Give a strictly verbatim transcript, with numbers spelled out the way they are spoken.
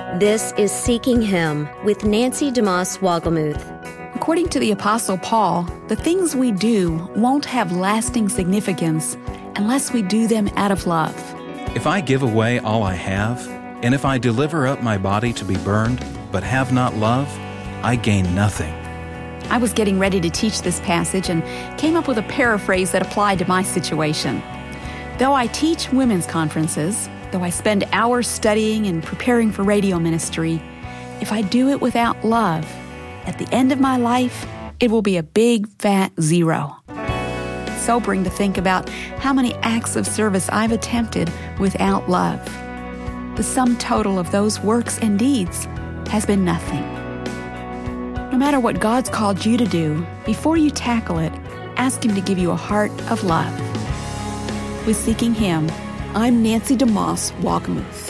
This is Seeking Him with Nancy DeMoss Wogelmuth. According to the Apostle Paul, the things we do won't have lasting significance unless we do them out of love. If I give away all I have, and if I deliver up my body to be burned, but have not love, I gain nothing. I was getting ready to teach this passage and came up with a paraphrase that applied to my situation. Though I teach women's conferences, though I spend hours studying and preparing for radio ministry, if I do it without love, at the end of my life, it will be a big fat zero. It's sobering to think about how many acts of service I've attempted without love. The sum total of those works and deeds has been nothing. No matter what God's called you to do, before you tackle it, ask Him to give you a heart of love. With Seeking Him, I'm Nancy DeMoss Wogelmuth.